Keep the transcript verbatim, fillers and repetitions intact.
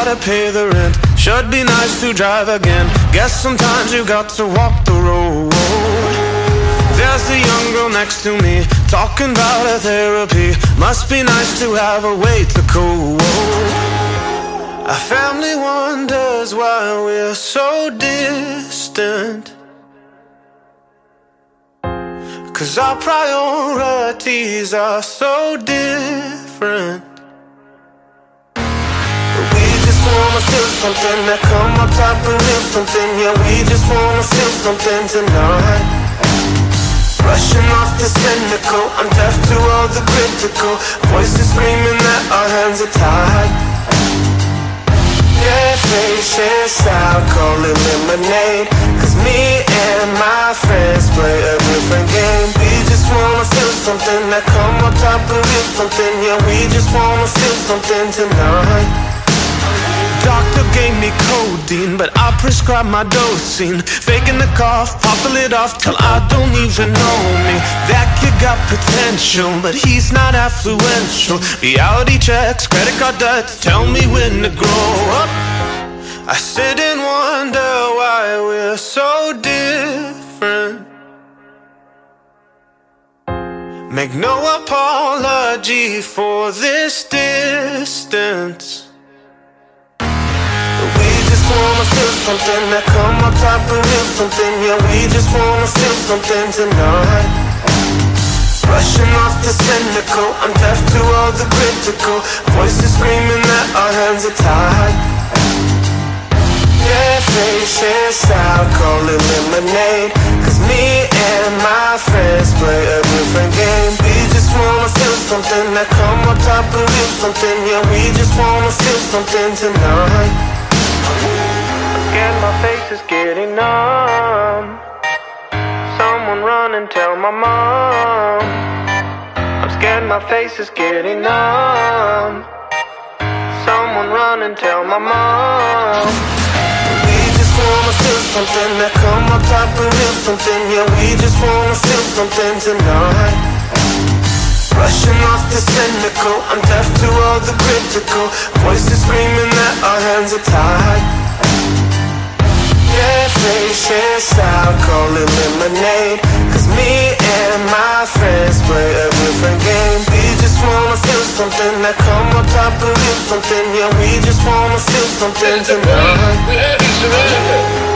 gotta pay the rent. Should be nice to drive again. Guess sometimes you got to walk the road. There's a young girl next to me, talking about her therapy. Must be nice to have a way to cope. Our family wonders why we're so distant, 'cause our priorities are so different. We just wanna feel something, that come up top and live something. Yeah, we just wanna feel something tonight. Rushing off the cynical, I'm deaf to all the critical voices screaming that our hands are tied. Yeah, face it out, call it lemonade, 'cause me and my friends play a different game. We just wanna feel something, that come up top and live something. Yeah, we just wanna feel something tonight. Doctor gave me codeine, but I prescribed my dosing. Faking the cough, pop the lid off till I don't even know me. That kid got potential, but he's not affluential. Reality checks, credit card debts, tell me when to grow up. I sit and wonder why we're so different. Make no apology for this distance. Wanna feel something, that come up top and live something. Yeah, we just wanna feel something tonight. Rushing off the cynical, I'm deaf to all the critical voices screaming that our hands are tied. Yeah, face it out, call it lemonade, 'cause me and my friends play a different game. We just wanna feel something, that come up top and live something. Yeah, we just wanna feel something tonight. Scared my face is getting numb. Someone run and tell my mom. I'm scared my face is getting numb. Someone run and tell my mom. We just wanna feel something, that come up top and live something. Yeah, we just wanna feel something tonight. Rushing off the cynical, I'm deaf to all the critical voices screaming that our hands are tied. Yeah, face it out, call it lemonade, 'cause me and my friends play a different game. We just wanna feel something, that come up top and live something. Yeah, we just wanna feel something tonight.